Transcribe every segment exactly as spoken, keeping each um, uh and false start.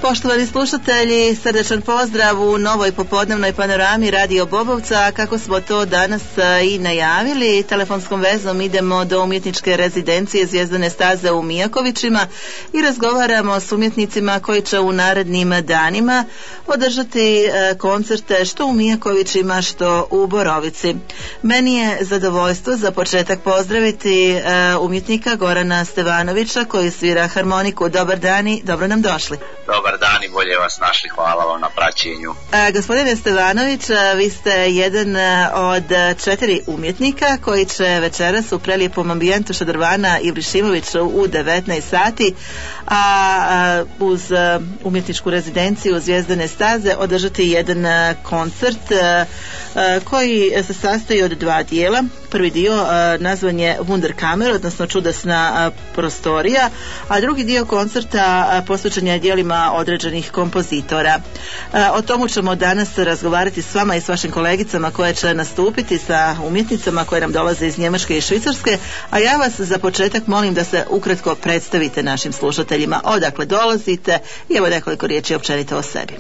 Poštovani slušatelji, srdečan pozdrav u novoj popodnevnoj panorami Radio Bobovca. Kako smo to danas i najavili, telefonskom vezom idemo do umjetničke rezidencije Zvijezdane staze u Mijakovićima i razgovaramo s umjetnicima koji će u narednim danima održati koncerte što u Mijakovićima, što u Borovici. Meni je zadovoljstvo za početak pozdraviti umjetnika Gorana Stevanovića koji svira harmoniku. Dobar dan i dobro nam došli. Dobar dan i bolje vas našli, hvala vam na praćenju. A, gospodine Stevanović, vi ste jedan od četiri umjetnika koji će večeras u prelijepom ambijentu Šadrvana Ivrišimovića u devetnaest sati, a, a uz umjetničku rezidenciju Zvijezdane staze održati jedan koncert a, a, koji se sastoji od dva dijela. Prvi dio a, nazvan je Wunderkammer, odnosno čudesna a, prostorija, a drugi dio koncerta posvećen je dijelima određenih kompozitora. A, o tomu ćemo danas razgovarati s vama i s vašim kolegicama koje će nastupiti, sa umjetnicama koje nam dolaze iz Njemačke i Švicarske, a ja vas za početak molim da se ukratko predstavite našim slušateljima, odakle dolazite i evo nekoliko riječi općenito o sebi.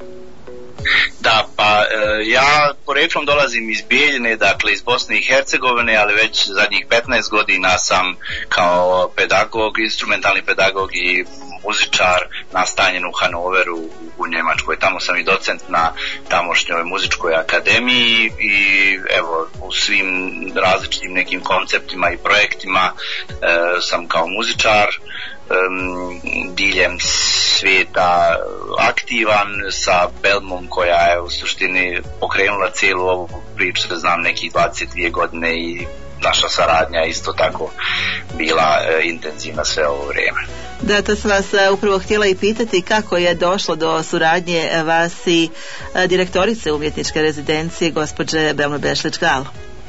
Da, pa ja poreklom dolazim iz Bijeljine, dakle iz Bosne i Hercegovine, ali već zadnjih petnaest godina sam kao pedagog, instrumentalni pedagog i muzičar nastanjen u Hanoveru u Njemačkoj. Tamo sam i docent na tamošnjoj muzičkoj akademiji i evo u svim različitim nekim konceptima i projektima e, sam kao muzičar Um, diljem svijeta aktivan sa Belmom koja je u suštini pokrenula cijelu ovu priču, da znam, nekih dvadeset dvije godine i naša saradnja isto tako bila e, intenzivna sve ovo vrijeme. Da, to sam vas upravo htjela i pitati kako je došlo do suradnje vas i direktorice umjetničke rezidencije gospođe Belme Bešlić-Gal.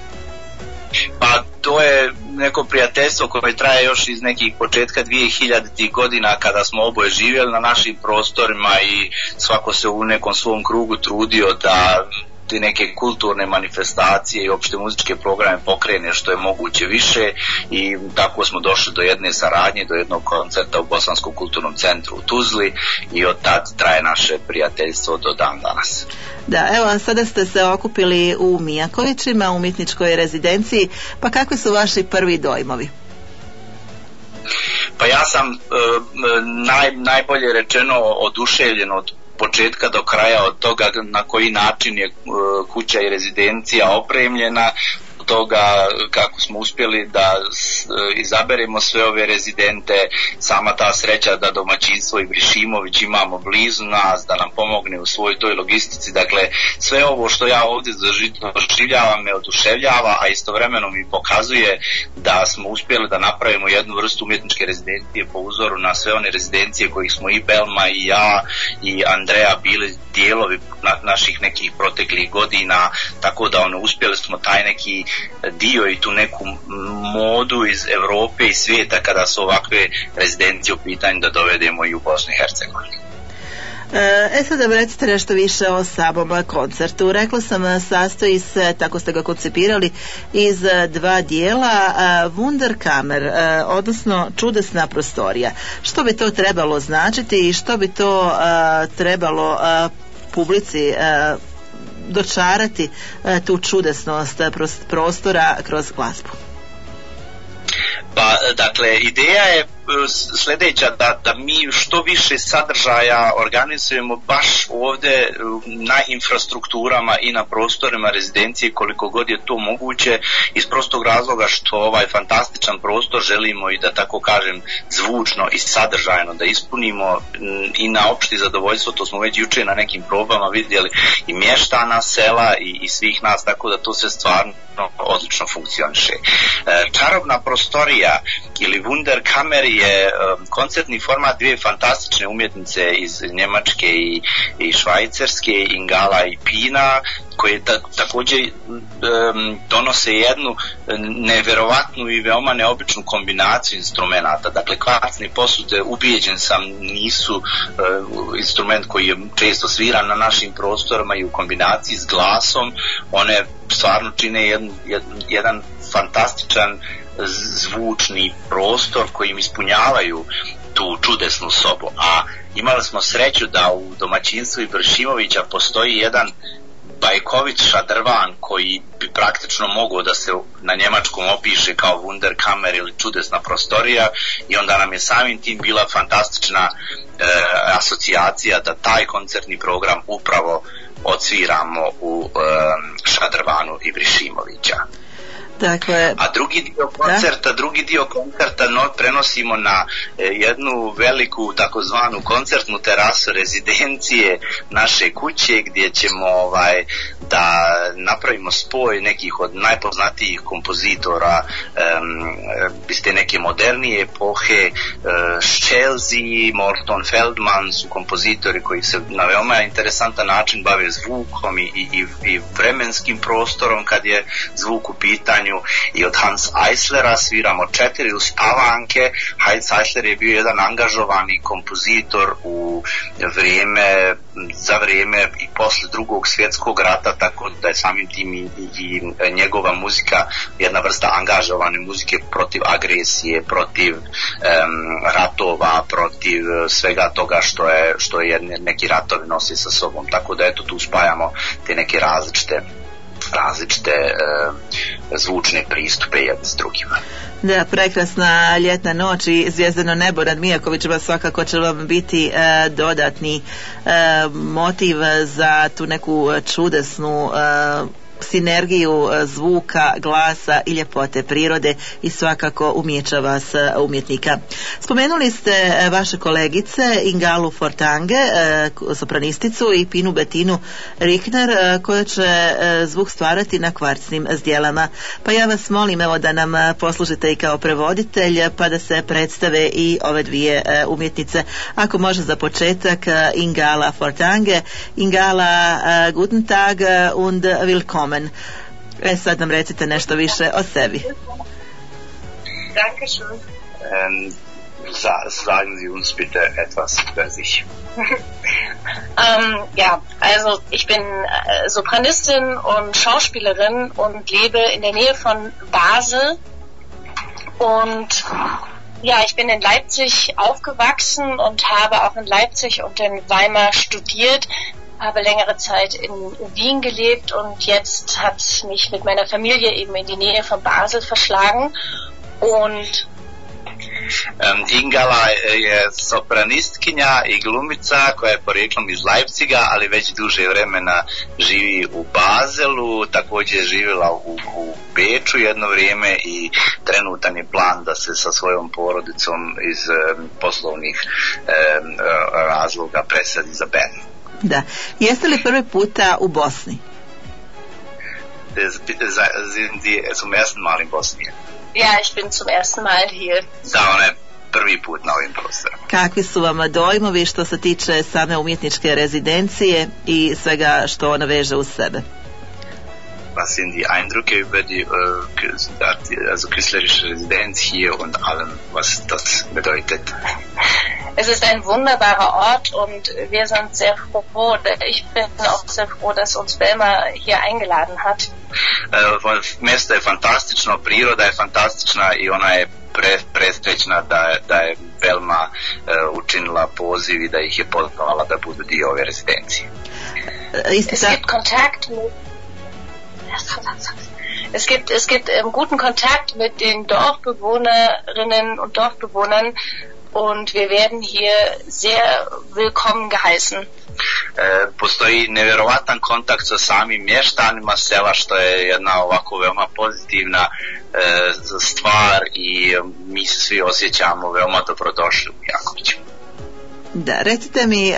Pa to je neko prijateljstvo koje traje još iz nekih početka dvije hiljaditih godina kada smo oboje živjeli na našim prostorima i svako se u nekom svom krugu trudio da te neke kulturne manifestacije i opšte muzičke programe pokrene što je moguće više i tako smo došli do jedne saradnje, do jednog koncerta u Bosanskom kulturnom centru u Tuzli i od tad traje naše prijateljstvo do dan danas. Da, evo sada ste se okupili u Mijakovićima, u umjetničkoj rezidenciji, pa kakvi su vaši prvi dojmovi? Pa ja sam e, naj, najbolje rečeno oduševljen od početka do kraja, od toga na koji način je kuća i rezidencija opremljena, toga kako smo uspjeli da izaberemo sve ove rezidente, sama ta sreća da domaćinstvo Ivrišimović imamo blizu nas, da nam pomogne u svojoj toj logistici. Dakle, sve ovo što ja ovdje doživljavam me oduševljava, a istovremeno mi pokazuje da smo uspjeli da napravimo jednu vrstu umjetničke rezidencije po uzoru na sve one rezidencije kojih smo i Belma i ja i Andreja bili dijelovi na, naših nekih proteklih godina, tako da ono, uspjeli smo taj neki dio i tu neku modu iz Europe i svijeta kada su ovakve rezidencije u pitanju da dovedemo i u Bosnu i Hercegovini. E sad da recite nešto više o samom koncertu. Rekla sam, sastoji se, tako ste ga koncipirali, iz dva dijela, Wunderkammer, odnosno čudesna prostorija. Što bi to trebalo značiti i što bi to trebalo publici dočarati tu čudesnost prostora kroz glazbu? Pa, dakle, ideja je sljedeća, da, da mi što više sadržaja organizujemo baš ovdje na infrastrukturama i na prostorima rezidencije koliko god je to moguće, iz prostog razloga što ovaj fantastičan prostor želimo i da tako kažem zvučno i sadržajno da ispunimo i na opšti zadovoljstvo. To smo već jučer na nekim probama vidjeli i mještana sela i, i svih nas, tako da to sve stvarno odlično funkcioniše. Čarobna prostorija ili Wunderkammer je koncertni format dvije fantastične umjetnice iz Njemačke i, i Švajcarske, Ingala i Pina, koje ta, također um, donose jednu neverovatnu i veoma neobičnu kombinaciju instrumenta. Dakle, kvarcne posude, ubijeđen sam, nisu uh, instrument koji je često sviran na našim prostorima i u kombinaciji s glasom one stvarno čine jedan, jedan, jedan fantastičan zvučni prostor kojim ispunjavaju tu čudesnu sobu. A imali smo sreću da u domaćinstvu Ibršimovića postoji jedan bajkovit šadrvan koji bi praktično mogao da se na njemačkom opiše kao Wunderkammer ili čudesna prostorija, i onda nam je samim tim bila fantastična e, asocijacija da taj koncertni program upravo odsviramo u e, šadrvanu Ibršimovića. Dakle, a drugi dio koncerta, da? drugi dio koncerta no, prenosimo na e, jednu veliku takozvanu koncertnu terasu rezidencije naše kuće, gdje ćemo ovaj, da napravimo spoj nekih od najpoznatijih kompozitora iz te neke modernije epohe. Scelsi, Morton Feldman su kompozitori koji se na veoma interesantan način bave zvukom i, i, i vremenskim prostorom kad je zvuk u pitanju. I od Hans Eislera sviramo četiri uspavanke. Hans Eisler je bio jedan angažovani kompozitor u vrijeme, za vrijeme i posle drugog svjetskog rata, tako da je samim tim i, i njegova muzika jedna vrsta angažovane muzike protiv agresije, protiv um, ratova, protiv svega toga što je, što je neki ratovi nosi sa sobom, tako da eto tu spajamo te neke različite različite e, zvučne pristupe jedne s drugima. Da, prekrasna ljetna noć i zvijezdano nebo nad Mijakovićima svakako će vam biti e, dodatni e, motiv za tu neku čudesnu e, sinergiju zvuka, glasa i ljepote prirode i svakako umijeća vas umjetnika. Spomenuli ste vaše kolegice Ingalu Fortange, sopranisticu, i Pinu Betinu Rikner, koja će zvuk stvarati na kvarcnim zdjelama. Pa ja vas molim evo da nam poslužite i kao prevoditelj, pa da se predstave i ove dvije umjetnice. Ako može za početak Ingala Fortange. Ingala, guten Tag und willkommen. E sad nam recite nešto više o sebi. Dankeschön. Ähm, sagen Sie uns bitte etwas über sich. ähm, ja, also ich bin äh, Sopranistin und Schauspielerin und lebe in der Nähe von Basel. Und ja, ich bin in Leipzig aufgewachsen und habe auch in Leipzig und in Weimar studiert. Habe längere Zeit in Wien gelebt und jetzt hat mich mit meiner Familie eben in die Nähe von Basel verschlagen. Und um, Ingala je sopranistkinja i glumica koja je porijeklom iz Leipziga, ali već duže vremena živi u Bazelu, također je živjela u, u Beču jedno vrijeme i trenutan je plan da se sa svojom porodicom iz um, poslovnih um, razloga preseli za Bern. Da. Jeste li prvi puta u Bosni? Sind Sie zum ersten Mal in Bosnien? Ja, ich bin zum ersten Mal hier. Da, ona je prvi put na ovim prostorima. Kakvi su vam dojmovi što se tiče same umjetničke rezidencije i svega što ona veže uz sebe? Was sind die Eindrücke über die uh, also künstlerische Residenz hier und allem, was das bedeutet? Es ist ein wunderbarer Ort und wir sind sehr froh, ich bin auch sehr froh, dass uns Belma hier eingeladen hat. Uh, mjesto je fantastično, priroda je fantastična i ona je pre, presrećna da, da je Belma uh, učinila poziv i da ih je pozvala da budu dio ove rezidencije. Es gibt Kontakt mit Es gibt, es gibt ähm, guten Kontakt mit den Dorfbewohnerinnen und Dorfbewohnern und wir werden hier sehr willkommen geheißen. E, postoji nevjerovatan kontakt sa samim mještanima sela, što je jedna ovako veoma pozitivna e, stvar i mi se svi osjećamo veoma dobrodošli u Mijakoviću. Da, recite mi, e,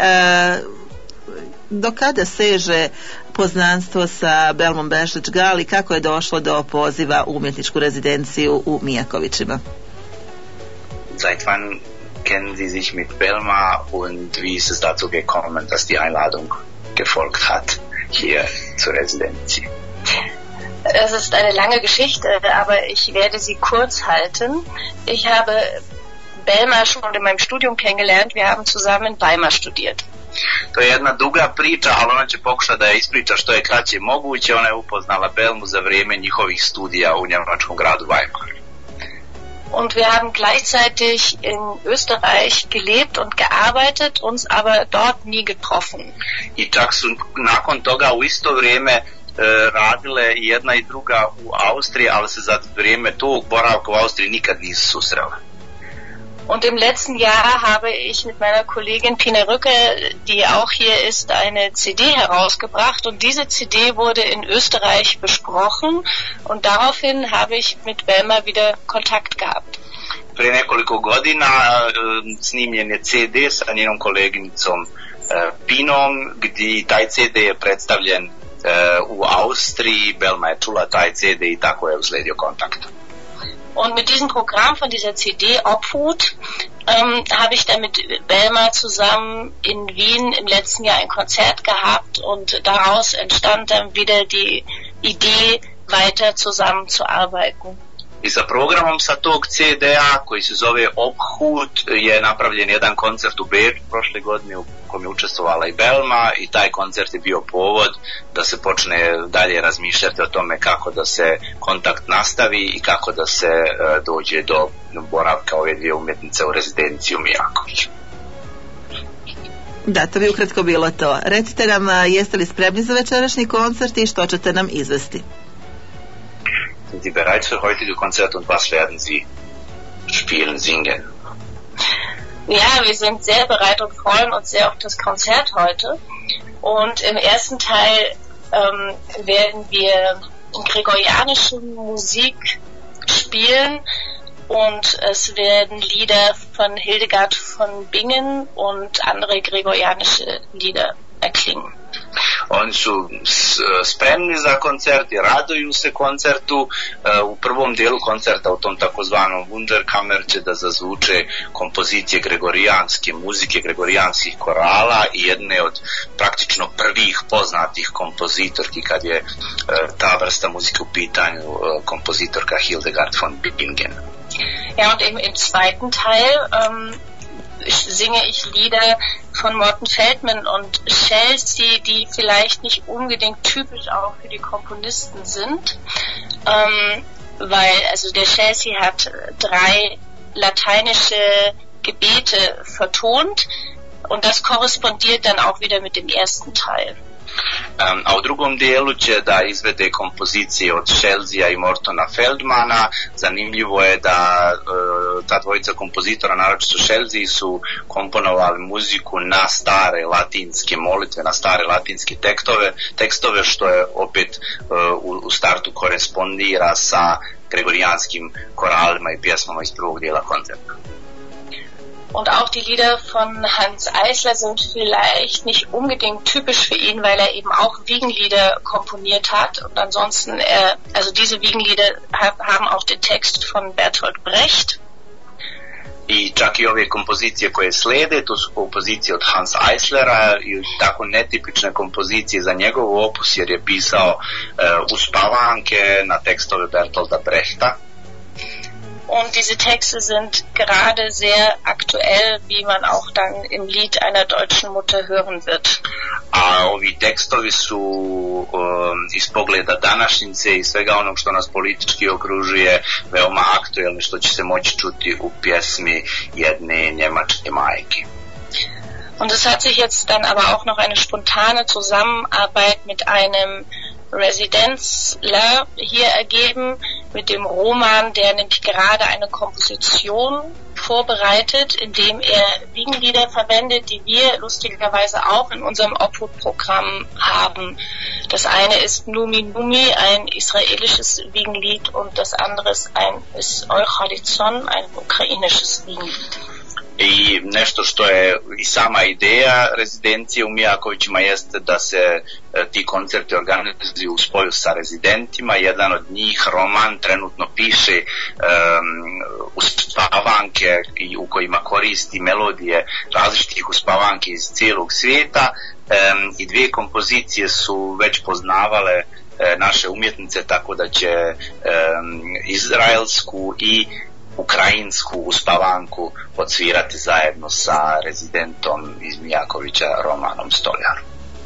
do kada seže poznanstvo sa Belmom Bešić-Gal i kako je došlo do poziva u umjetničku rezidenciju u Mijakovićima? Seit wann kennen Sie sich mit Belma und wie ist es dazu gekommen, dass die Einladung gefolgt hat hier zur Residenz? Es ist eine lange Geschichte, aber ich werde sie kurz halten. Ich habe Belma schon in meinem Studium kennengelernt. Wir haben zusammen in Weimar studiert. To je jedna duga priča, ali ona će pokušati da je ispriča što je kraće moguće. Ona je upoznala Belmu za vrijeme njihovih studija u njemačkom gradu Weimar. Und wir haben gleichzeitig in Österreich gelebt und gearbeitet, uns aber dort nie getroffen. I čak su nakon toga u isto vrijeme e, radile jedna i druga u Austriji, ali se za vrijeme tog boravka u Austriji nikad nisu susrele. Und im letzten Jahr habe ich mit meiner Kollegin Pina Rücke, die auch hier ist, eine C D herausgebracht. Und diese C D wurde in Österreich besprochen. Und daraufhin habe ich mit Belma wieder Kontakt gehabt. Pre nekoliko godina snimljen je C D sa njenom koleginicom Pinom, gdje taj C D je predstavljen u Austriji. Belma je čula taj C D i tako je usledio kontakt. Und mit diesem Programm von dieser C D Obhut ähm, habe ich dann mit Belma zusammen in Wien im letzten Jahr ein Konzert gehabt und daraus entstand dann wieder die Idee, weiter zusammenzuarbeiten. I sa programom sa tog C D-a koji se zove Obhut je napravljen jedan koncert u Beču prošle godine u kojem je učestvovala i Belma i taj koncert je bio povod da se počne dalje razmišljati o tome kako da se kontakt nastavi i kako da se uh, dođe do boravka ove dvije umjetnice u rezidenciju Mijaković. Da, to bi ukratko bilo to. Recite nam, jeste li spremni za večerašnji koncert i što ćete nam izvesti? Sind Sie bereit für heutige Konzert und was werden Sie spielen, singen? Ja, wir sind sehr bereit und freuen uns sehr auf das Konzert heute. Und im ersten Teil ähm, werden wir gregorianische Musik spielen und es werden Lieder von Hildegard von Bingen und andere gregorianische Lieder erklingen. Oni su spremni za koncert i raduju se koncertu. U prvom dijelu koncerta, u tom takozvanom Wunderkammer, će da zazvuče kompozicije gregorijanske muzike, gregorijanskih korala i jedne od praktično prvih poznatih kompozitorki kad je ta vrsta muzike u pitanju, kompozitorka Hildegard von Bingen. Ja, und im, im zweiten Teil ähm singe ich Lieder von Morten Feldman und Chelsea, die vielleicht nicht unbedingt typisch auch für die Komponisten sind, ähm, weil also der Chelsea hat drei lateinische Gebete vertont und das korrespondiert dann auch wieder mit dem ersten Teil. Um, a u drugom dijelu će da izvede kompozicije od Chelsea i Mortona Feldmana. Zanimljivo je da uh, ta dvojica kompozitora, naročito Chelsea, su komponovali muziku na stare latinske molitve, na stare latinske tekstove, tekstove što je opet uh, u, u startu korespondira sa gregorijanskim koralima i pjesmama iz prvog dijela koncerta. Und auch die Lieder von Hans Eisler sind vielleicht nicht unbedingt typisch für ihn, weil er eben auch Wiegenlieder komponiert hat. Und ansonsten, er, also diese Wiegenlieder haben auch den Text von Bertolt Brecht. I čak i ove kompozicije koje slede, to su kompozicije od Hans Eislera i tako netipične kompozicije za njegov opus, jer je pisao uh, uspavanke na tekstove Bertolda Brechta. Und diese Texte sind gerade sehr aktuell, wie man auch dann im Lied einer deutschen Mutter hören wird. A ovi tekstovi su um, iz pogleda današnjice i svega onog što nas politički okružuje veoma aktuelni, što će se moći čuti u pjesmi jedne njemačke majke. Und es hat sich jetzt dann aber auch noch eine spontane Zusammenarbeit mit einem Residenzler hier ergeben, mit dem Roman, der nämlich gerade eine Komposition vorbereitet, in dem er Wiegenlieder verwendet, die wir lustigerweise auch in unserem Obhut-Programm haben. Das eine ist Numi Numi, ein israelisches Wiegenlied, und das andere ist ein ist Euchalizon, ein ukrainisches Wiegenlied. I nešto što je i sama ideja rezidencije u Mijakovićima jeste da se e, ti koncerti organizuju u spoju sa rezidentima. Jedan od njih, Roman, trenutno piše um, uspavanke u kojima koristi melodije različitih uspavanke iz cijelog svijeta, um, i dvije kompozicije su već poznavale e, naše umjetnice, tako da će um, izraelsku i ukrajinsku uspavanku odsvirati zajedno sa rezidentom iz Mijakovića, Romanom Stoljarom.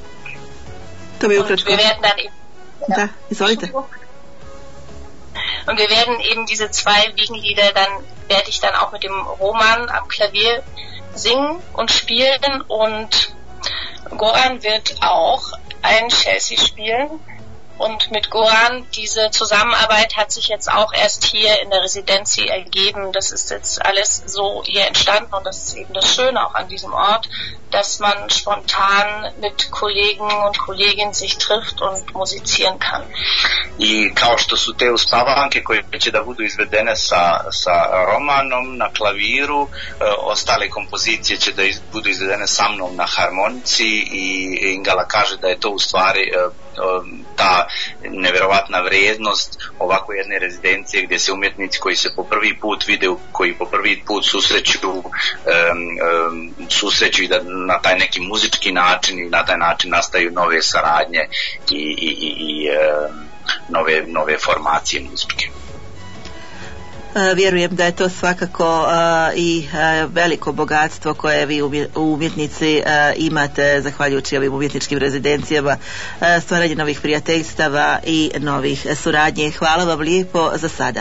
To bi ukratko. Ja. Da, izvolite. Und wir werden eben diese zwei Wiegenlieder dann werde ich dann auch mit dem Roman am Klavier singen und spielen, und Goran wird auch ein Chelsea spielen. Und mit Goran, diese Zusammenarbeit hat sich jetzt auch erst hier in der Residency ergeben. Das ist jetzt alles so hier entstanden, und das ist eben das Schöne auch an diesem Ort, dass man spontan mit Kollegen und Kolleginnen sich trifft und musizieren kann. I kao što su te uspavanke koje će da budu izvedene sa, sa Romanom na klaviru, e, ostale kompozicije će da iz, budu izvedene sa mnom na harmonici, i Ingala kaže da je to u stvari e, ta neverovatna vrijednost ovako jedne rezidencije gdje se umjetnici koji se po prvi put vide, koji po prvi put susreću um, um, susreću i da na taj neki muzički način i na taj način nastaju nove saradnje i, i, i, i um, nove, nove formacije muzičke. Vjerujem da je to svakako uh, i uh, veliko bogatstvo koje vi umjetnici uh, imate zahvaljujući ovim umjetničkim rezidencijama, uh, stvaranje novih prijateljstava i novih suradnje. Hvala vam lijepo za sada.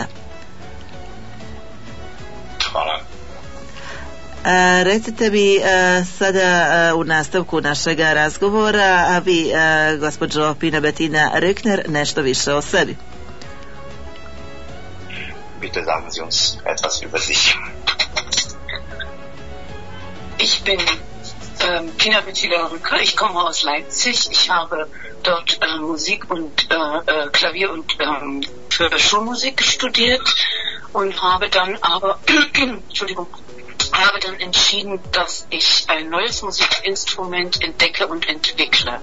Hvala. Uh, recite mi uh, sada uh, u nastavku našeg razgovora, a vi, uh, gospođo Pina Bettina Rückner, nešto više o sebi. Bitte sagen Sie uns etwas über sich. Ich bin ähm, Pina Bettina Rückner, ich komme aus Leipzig. Ich habe dort äh, Musik und äh, Klavier und ähm, für Schulmusik studiert und habe dann aber, Entschuldigung, habe dann entschieden, dass ich ein neues Musikinstrument entdecke und entwickle.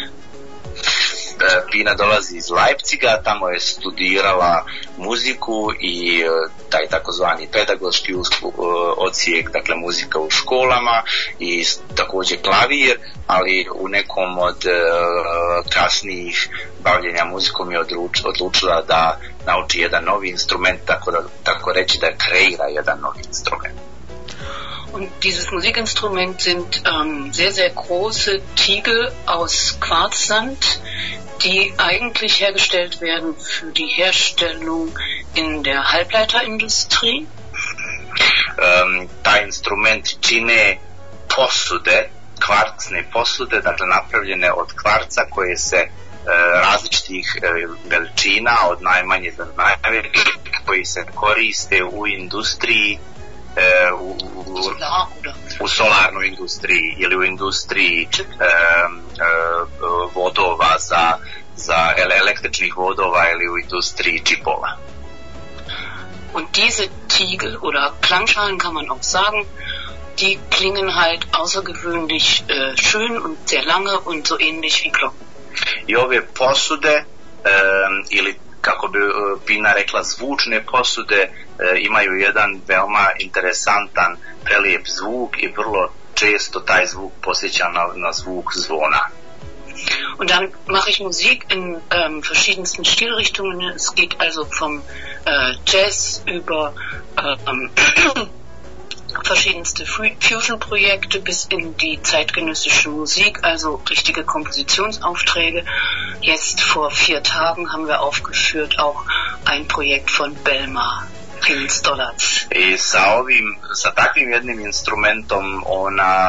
Pina dolazi iz Leipziga, tamo je studirala muziku i taj takozvani pedagoški odsjek, dakle muzika u školama, i također klavir, ali u nekom od kasnijih bavljenja muzikom je odlučila da nauči jedan novi instrument, tako, da, tako reći da kreira jedan novi instrument. Und dieses Musikinstrument sind ähm, sehr, sehr große Tiegel aus Quarzsand, die eigentlich hergestellt werden für die Herstellung in der Halbleiterindustrie. Um, taj instrument čine posude, kvarcne posude, dakle napravljene od kvarca koje se e, različitih e, veličina, od najmanje do najveće, koji se koriste u industriji, e, u, u, u solarnoj industriji ili u industriji e, e, vodova za, za električnih vodova ili u industriji čipova. Und diese Tiegel oder Klangschalen kann man auch sagen, die klingen halt außergewöhnlich äh, schön und sehr lange und so ähnlich wie Glocken. I ove posude, um, ili kako bi uh, Pina rekla zvučne posude, uh, imaju jedan veoma interesantan, prelijep zvuk i vrlo često taj zvuk posjeća na, na zvuk zvona. Und dann mache ich Musik in ähm, verschiedensten Stilrichtungen. Es geht also vom äh, Jazz über ähm, verschiedenste Fusion-Projekte bis in die zeitgenössische Musik, also richtige Kompositionsaufträge. Jetzt vor vier Tagen haben wir aufgeführt auch ein Projekt von Belma. I sa ovim, sa takvim jednim instrumentom ona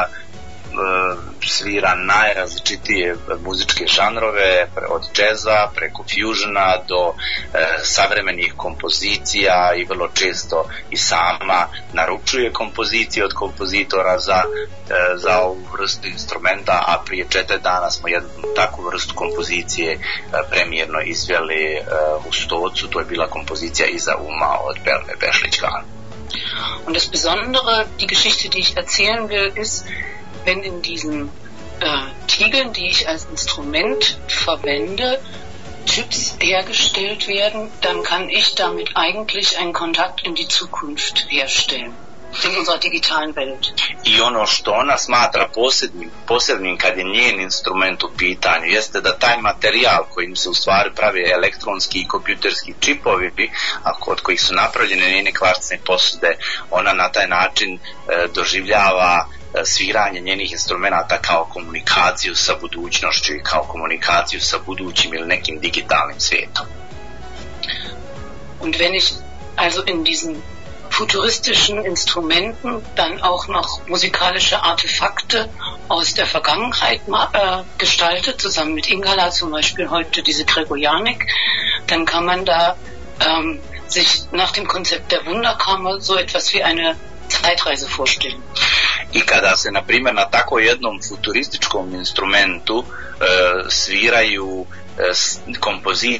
svira najrazličitije muzičke žanrove, od džeza preko fusiona do e, savremenih kompozicija, i vrlo često i sama naručuje kompozicije od kompozitora za, e, za ovu vrstu instrumenta, a prije četiri dana smo jednu takvu vrstu kompozicije e, premijerno izveli e, u Stocu. To je bila kompozicija Iza Uma od Belme Bešlić-Kahn. Und das Besondere, die Geschichte, die ich erzählen will, ist, wenn in diesen äh, Tiegeln, die ich als Instrument verwende, Chips hergestellt werden, dann kann ich damit eigentlich einen Kontakt in die Zukunft herstellen, in unserer digitalen Welt. I ono što ona smatra posebnim, posebnim kad je njen instrument u pitanju, jeste da taj materijal kojim se u stvari pravi elektronski i kompjuterski čipovi, a od kojih su napravljene njene kvarcne posude, ona na taj način e, doživljava sviranje njenih instrumenta kao komunikaciju sa budućnošću i kao komunikaciju sa budućim ili nekim digitalnim svijetom. Und wenn ich also in diesen futuristischen Instrumenten dann auch noch musikalische Artefakte aus der Vergangenheit äh, gestaltet, zusammen mit Ingala zum Beispiel heute diese Gregorianik, dann kann man da ähm, sich nach dem Konzept der Wunderkammer so etwas wie eine Zeitreise vorstellen. I kada se, na primjer, na tako jednom futurističkom instrumentu e, sviraju e, kompozicije.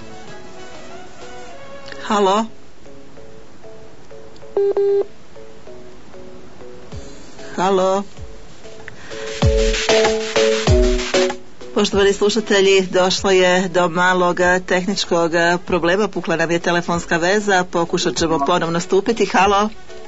Halo? Halo? Poštovani slušatelji, došlo je do malog tehničkog problema, pukla nam je telefonska veza, pokušat ćemo ponovno stupiti. Halo?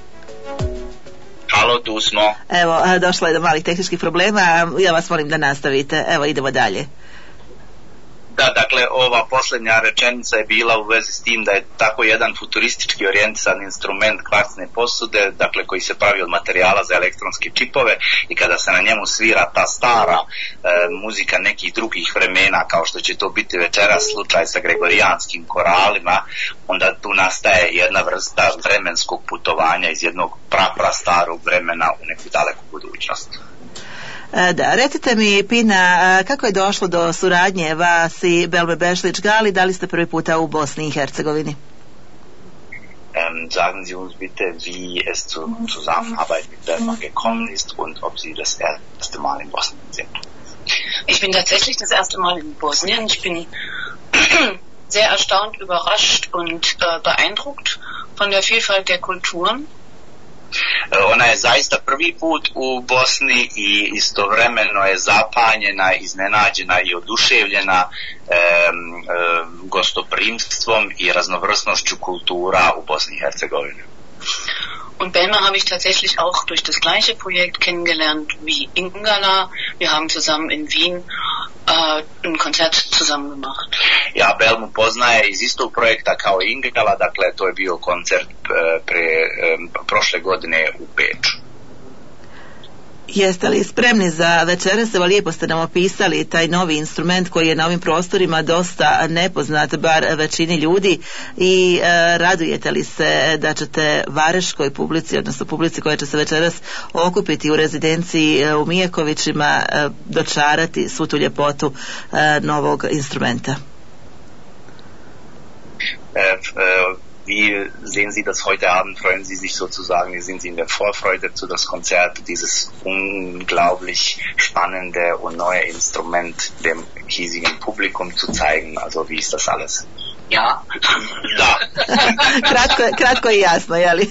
Halo, tu smo. Evo, došlo je do malih tehničkih problema, ja vas molim da nastavite. Evo, idemo dalje. Da, dakle, ova posljednja rečenica je bila u vezi s tim da je tako jedan futuristički orijentisan instrument kvarcne posude, dakle, koji se pravi od materijala za elektronske čipove, i kada se na njemu svira ta stara e, muzika nekih drugih vremena, kao što će to biti večeras slučaj sa gregorijanskim koralima, onda tu nastaje jedna vrsta vremenskog putovanja iz jednog pra, pra starog vremena u neku daleku budućnost. Da, recite mi, Pina, kako je došlo do suradnje vas i Belme Bešlić-Gali, da li ste prvi puta u Bosni i Hercegovini? Ähm, sagen Sie uns bitte, wie es zur Zusammenarbeit mit Belma gekommen ist und ob Sie das erste Mal in Bosnien sind. Ich bin tatsächlich das erste Mal in Bosnien. Ich bin sehr erstaunt, überrascht und äh, beeindruckt von der Vielfalt der Kulturen. Ona je zaista prvi put u Bosni i istovremeno je zapanjena, iznenađena i oduševljena e, e, gostoprimstvom i raznovrsnošću kultura u Bosni i Hercegovini. Und Belma habe ich tatsächlich auch durch das gleiche Projekt kennengelernt wie Ingala. Wir haben zusammen in Wien äh, ein Konzert zusammen gemacht. Ja, Belmu poznaje iz istog projekta kao Ingala, dakle to je bio koncert pre, prošle godine u Beču. Jeste li spremni za večeras? Evo, lijepo ste nam opisali taj novi instrument koji je na ovim prostorima dosta nepoznat, bar većini ljudi, i e, radujete li se da ćete vareškoj publici, odnosno publici koja će se večeras okupiti u rezidenciji e, u Mijekovićima, e, dočarati svu tu ljepotu e, novog instrumenta? E, e, Wie sehen Sie das heute Abend? Freuen Sie sich sozusagen, sind Sie in der Vorfreude zu das Konzert, dieses unglaublich spannende und neue Instrument dem hiesigen Publikum zu zeigen? Also wie ist das alles? Ja. Da. kratko, kratko i jasno, jeli?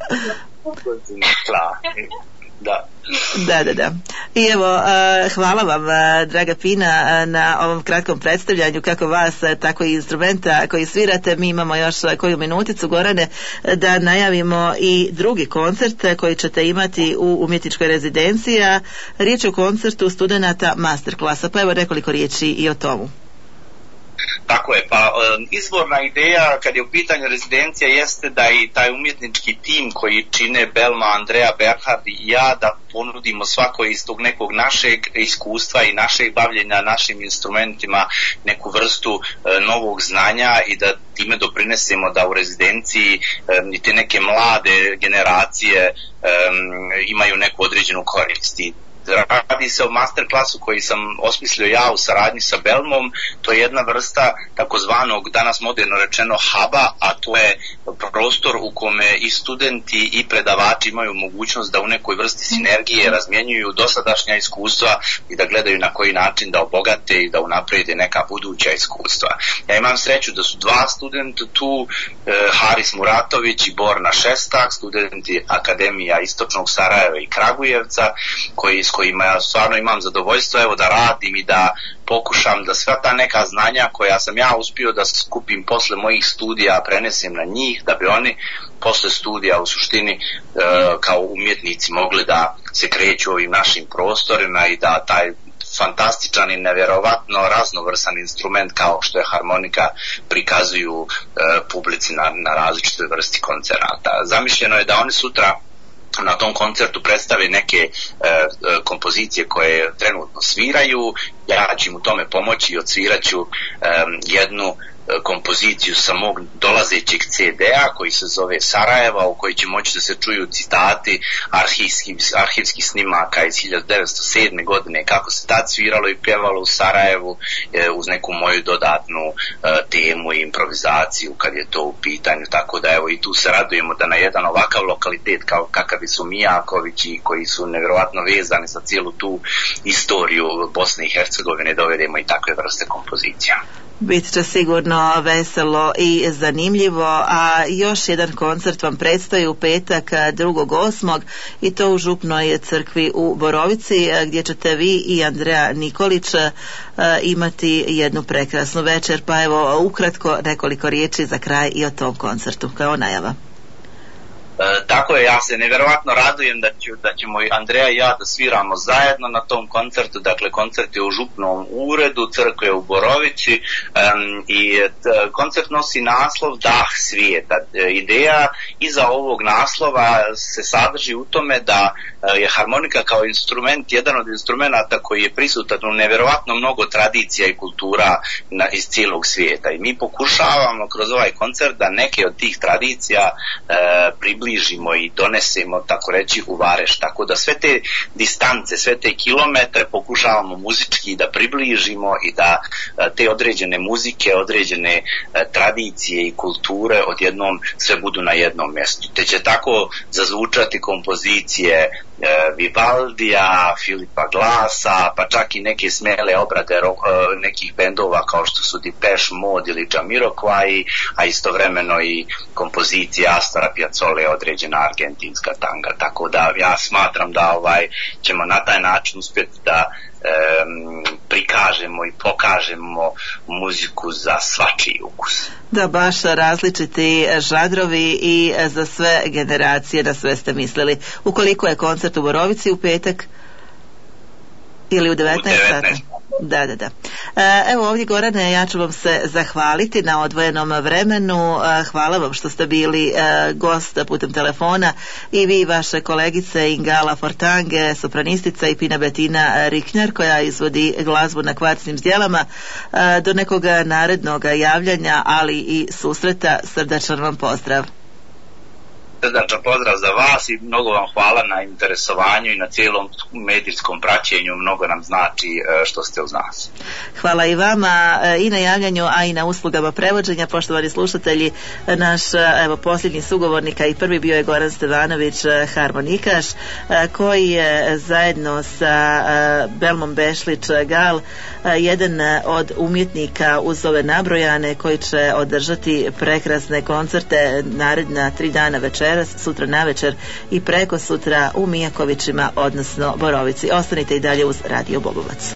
Klar. Da. Da, da, da. I evo, uh, hvala vam, uh, draga Pina, uh, na ovom kratkom predstavljanju, kako vas, uh, tako i instrumenta koji svirate. Mi imamo još uh, koju minuticu, Gorane, uh, da najavimo i drugi koncert uh, koji ćete imati u umjetničkoj rezidenciji. Riječ je o koncertu studenata masterklasa, pa evo nekoliko riječi i o tomu. Tako je, pa izvorna ideja kad je u pitanju rezidencija jeste da i taj umjetnički tim koji čine Belma, Andrea, Berhard i ja, da ponudimo svako iz tog nekog našeg iskustva i našeg bavljenja našim instrumentima neku vrstu e, novog znanja i da time doprinesemo da u rezidenciji e, i te neke mlade generacije e, imaju neku određenu korist. Radi se o masterklasu koji sam osmislio ja u saradnji sa Belmom. To je jedna vrsta takozvanog, danas moderno rečeno, huba, a to je prostor u kome i studenti i predavači imaju mogućnost da u nekoj vrsti sinergije razmjenjuju dosadašnja iskustva i da gledaju na koji način da obogate i da unaprede neka buduća iskustva. Ja imam sreću da su dva studenta tu, eh, Haris Muratović i Borna Šestak, studenti Akademija Istočnog Sarajeva i Kragujevca, koji s kojima ja stvarno imam zadovoljstvo evo da radim i da pokušam da sva ta neka znanja koja sam ja uspio da skupim posle mojih studija prenesem na njih, da bi oni posle studija u suštini e, kao umjetnici mogli da se kreću ovim našim prostorima i da taj fantastičan i nevjerovatno raznovrsan instrument kao što je harmonika prikazuju e, publici na, na različitoj vrsti koncerata. Zamišljeno je da oni sutra na tom koncertu predstave neke e, kompozicije koje trenutno sviraju ja ću im u tome pomoći i odsvirat ću um, jednu kompoziciju sa mog dolazećeg ce de a koji se zove Sarajeva, u kojoj će moći da se čuju citati arhivskih, arhivskih snimaka iz hiljadu devetsto sedme. godine, kako se tad sviralo i pjevalo u Sarajevu, e, uz neku moju dodatnu e, temu i improvizaciju kad je to u pitanju, tako da evo i tu se radujemo da na jedan ovakav lokalitet kao kakav su Mijakovići, koji su nevjerovatno vezani za cijelu tu istoriju Bosne i Hercegovine, dovedemo i takve vrste kompozicija. Bit će sigurno veselo i zanimljivo, a još jedan koncert vam predstoji u petak drugog osmog i to u Župnoj crkvi u Borovici, gdje ćete vi i Andreja Nikolić imati jednu prekrasnu večer, pa evo ukratko nekoliko riječi za kraj i o tom koncertu kao najava. E, tako je, ja se nevjerovatno radujem da, ću, da ćemo i Andreja i ja da sviramo zajedno na tom koncertu. Dakle, koncert je u Župnom uredu crkve u Borovici um, i t, koncert nosi naslov Dah svijeta. E, ideja iza ovog naslova se sadrži u tome da e, je harmonika kao instrument, jedan od instrumenta koji je prisutan u nevjerovatno mnogo tradicija i kultura na, iz cijelog svijeta, i mi pokušavamo kroz ovaj koncert da neke od tih tradicija e, približimo i donesemo, tako reći, u Vareš, tako da sve te distance, sve te kilometre pokušavamo muzički da približimo i da te određene muzike, određene tradicije i kulture odjednom sve budu na jednom mjestu. Te će tako zazvučati kompozicije Vivaldija, Filipa Glasa, pa čak i neke smele obrade nekih bendova kao što su Depeche Mode ili Jamiroquai, a istovremeno i kompozicije Astora Piazzole, određena argentinska tanga, tako da ja smatram da ovaj ćemo na taj način uspjeti da um, prikažemo i pokažemo muziku za svačiji ukus. Da, baš različiti žanrovi i za sve generacije, na sve ste mislili. Ukoliko je koncert u Borovici u petak ili u devetnaest sati? Da, da, da. Evo ovdje, Gorane, ja ću vam se zahvaliti na odvojenom vremenu. Hvala vam što ste bili gost putem telefona, i vi i vaše kolegice Ingala Fortange, sopranistica, i Pina Betina Riknjar, koja izvodi glazbu na kvarcnim zdjelama. Do nekog narednog javljanja, ali i susreta, srdačan vam pozdrav. Srdačan pozdrav za vas i mnogo vam hvala na interesovanju i na cijelom medijskom praćenju, mnogo nam znači što ste uz nas. Hvala i vama i na javljanju, a i na uslugama prevođenja. Poštovani slušatelji, naš evo posljednji sugovornika i prvi bio je Goran Stevanović, harmonikaš, koji je zajedno sa Belmom Bešlić Gal jedan od umjetnika uz ove nabrojane, koji će održati prekrasne koncerte naredna tri dana večeras, sutra navečer i preko sutra u Mijakovićima, odnosno Borovici. Ostanite i dalje uz Radio Bobovac.